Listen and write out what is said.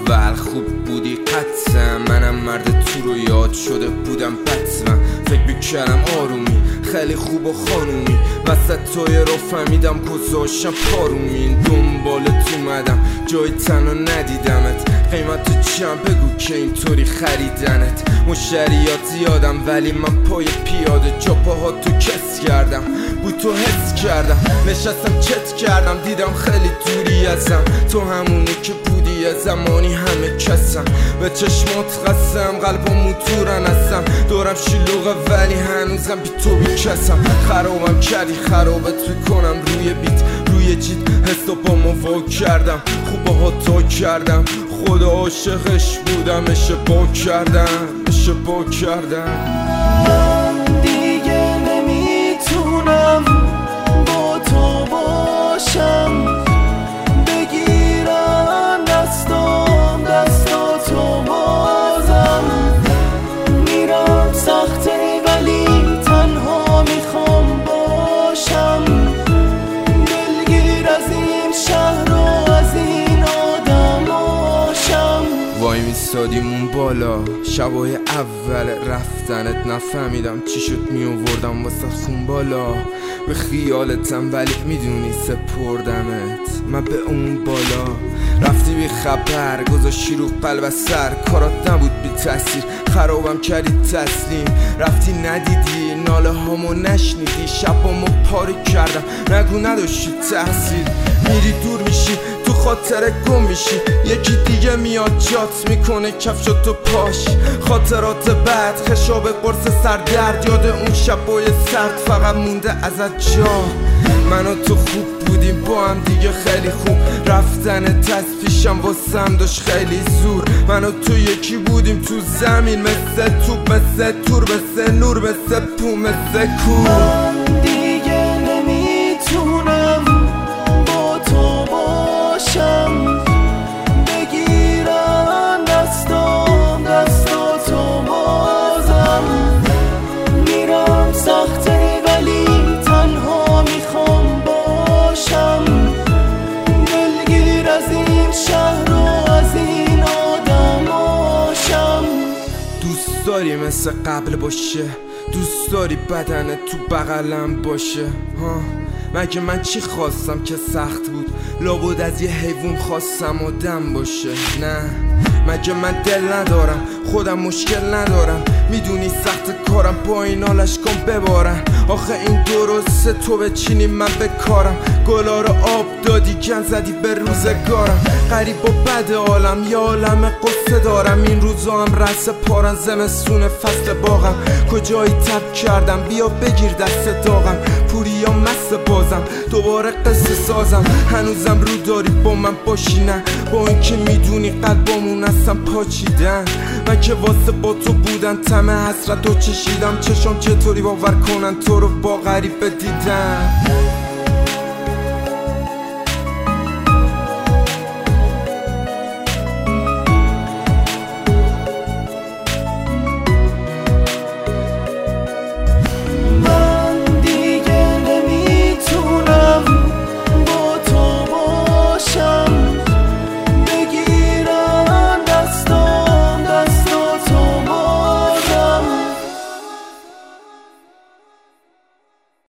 اول خوب بودی قطعا، منم مرد تو رو یاد شده بودم بطلا. فکر میکردم آرومی خیلی خوب و خانومی، وسط تای رو فهمیدم گذاشتم پارومین. دنبالت اومدم جای تنها ندیدمت، قیمت چم بگو که اینطوری خریدنت. مشتریات زیادم ولی من پای پیاده جا پاها تو کس کردم، بود تو حس کردم. نشستم چت کردم دیدم خیلی دوری ازم، تو همونی که بودی یه زمانی همه کسم. به چشمات قسم قلبم موتورن هستم، دورم شلوغه ولی هنوزم بی تو بی کسم. خرابم کردی خرابت میکنم روی بیت روی جیت، حسا با ما کردم خوبه ها تا کردم. خدا عاشقش بودم اشتباه کردم. من دیگه نمیتونم با تو باشم، بگیرم دستاتو بازم. میرم سخته ولی تنها میخوام باشم، دلگیر از این شهر و از این آدماشم. وای میستادیمون بالا شبای اول رفتنت، نفهمیدم چی شد میووردم واسه خون بالا. به خیالتم ولی میدونی سپردمت من به اون بالا. رفتی بی خبر گذاشتی رو قلب سر، کارات نبود بی تاثیر خرابم کردی تسلیم. رفتی ندیدی ناله هامو نشنیدی، شبامو پاره کردم نگو نداشتی تحصیل. میری دور میشی تو خاطر گم میشی، یکی دیگه میاد جات میکنه کفشاتو پاش. خاطرات بعد خشاب قرص سردرد، یاد اون شبای سرد فقط مونده ازت جا. من و تو خوب بودیم با هم دیگه خیلی خوب، رفتن پیشم واسم داشت خیلی زور. من و تو یکی بودیم تو زمین، مثل توپ مثل تور مثل نور مثل پو مثل کور. من دیگه نمیتونم با تو باشم، بگیرم دستاتو بازم. میرم سخته ولی تنها میخوام باشم، دلگیر از این شهر و از این آدماشم. دوست داری مثل قبل باشه، دوست داری بدنت تو بغلم باشه ها؟ مگه من چی خواستم که سخت بود؟ لابد از یه حیوان خواستم آدم باشه. نه مگه من دل ندارم خودم مشکل ندارم، میدونی سخت کارم با این حالش کن ببارم. آخه این درسته تو بچینی من به کارم، گلا رو آب دادی گن زدی به روزگارم. غریب و بد عالم یه عالم قصه دارم، این روزا هم رس پارن زمستون فصل باغم. کجایی تب کردم بیا بگیر دست داغم، پوری یا مست بازم دوباره قصه سازم. هنوزم رو داری با من باشی نه، با این که میدونی قلبامون اصلا پاچیدن. من که واسه با تو بودن طمع حسرت و چشیدم، چشم چطوری باور کنن تو رو با غریبه دیدن.